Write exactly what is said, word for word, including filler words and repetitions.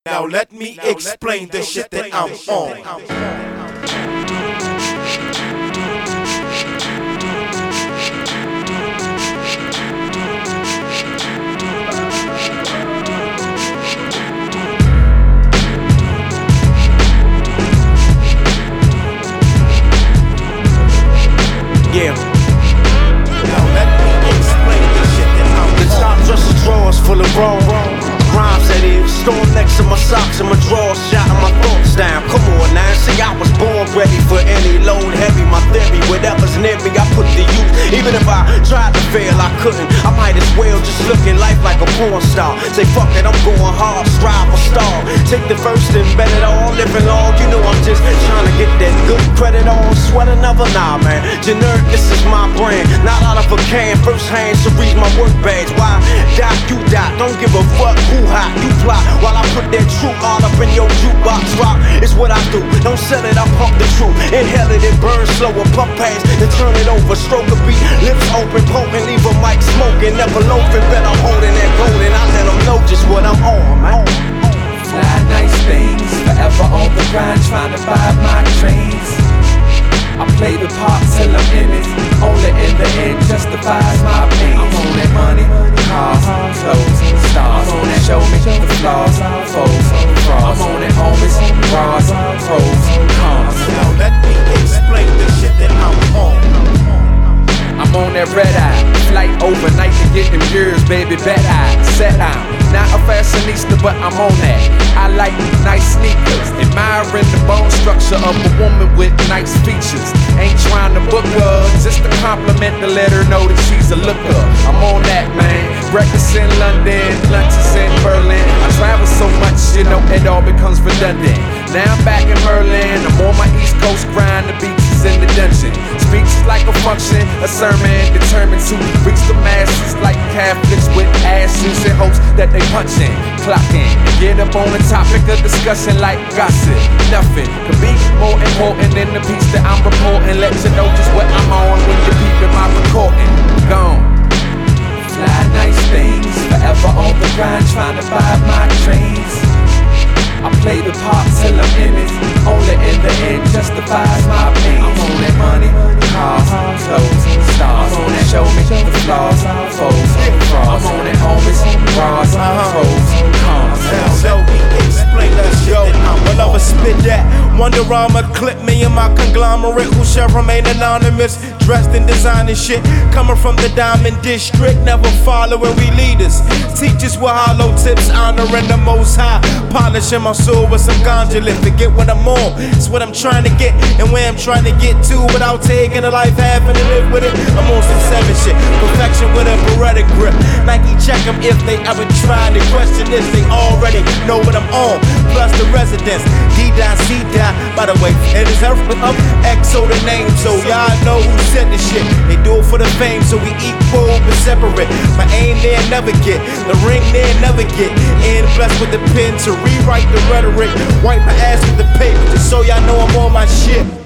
Now let me explain the shit that I'm on. Yeah. Now let me explain the shit that I'm on. The top dresser drawers full of raw rhymes that is. Storm next to my socks and my drawers, shouting my thoughts down. Come on now, see I was born ready for any load heavy. My theory, whatever's near me, I put the use. Even if I tried to fail, I couldn't. I might as well just look in life like a porn star. Say fuck it, I'm going hard, strive for star. Take the first and bet it all, living long. You know I'm just trying to get that good credit on. Sweat another, nah man. Generic, this is my brand. Not out of a can, first hand to reach my work bags. Why die, you die, don't give a fuck who hot, you plot. While I put that truth all up in your jukebox. Rock is what I do, don't sell it, I pump the truth. Inhale it, it burns slower, pump pass, then turn it over. Stroke a beat, lips open, potent, leave a mic smoking. Never loafing, bet I'm holding that golden. I let them know just what I'm on, man. Fly nice things, forever on the grind, trying to buy my dreams. I play the part till I'm in it, only in the end justifies my pain. I'm on that money, cars, clothes, stars. I'm on that show me the flaws, foes, frauds. I'm on that homies, bras, pros, cons. Now let me explain the shit that I'm on. I'm on that red eye, flight overnight to get them years, baby, bet I set out. Not a fashionista, but I'm on that. I like nice sneakers, admiring the bone structure of a woman with nice features. Ain't trying to book her, just to compliment to let her know that she's a looker. I'm on that, man. Breakfast in London, lunches in Berlin. I travel so much, you know, it all becomes redundant. Now I'm back in Merlin, I'm on my East Coast grind, the beaches in the dungeon. Speech is like a function, a sermon determined to reach the masses like Catholics with ashes and hopes that they punch in, clock in, and get up on the topic of discussion like gossip. Nothing could be more important than the piece that I'm reporting. Let you know just what I'm on when you're peeping my recording. Gone. Fly nice things, forever on the grind, trying to buy my dreams. I play the part till I'm in it, only in the end justifies my pain. I'm on that money, cars, clothes, stars. I'm on that show me the flaws, foes, frauds. I'm on that homies, bras, pros, cons. Now let me explain that shit that I'm on. Well, I'ma spit that Wonderama, clip me and my conglomerate who shall remain anonymous. Dressed in designer shit, coming from the Diamond District, never following we leaders. Teachers with hollow tips, honoring the most high, polishing my soul with some ganja lit. Forget what I'm on, it's what I'm trying to get and where I'm trying to get to without taking a life having to live with it. I'm on some seven shit, perfection with a Beretta grip. Nike check them if they ever try to question this. They already know what I'm on, plus the residents. D-Dot, C-Dot, by the way, it is up X O the name, so y'all know who said this shit. They do it for the fame, so we equal but separate. My aim there never get, the ring there never get. And blessed with the pen to rewrite the rhetoric. Wipe my ass with the paper, just so y'all know I'm on my shit.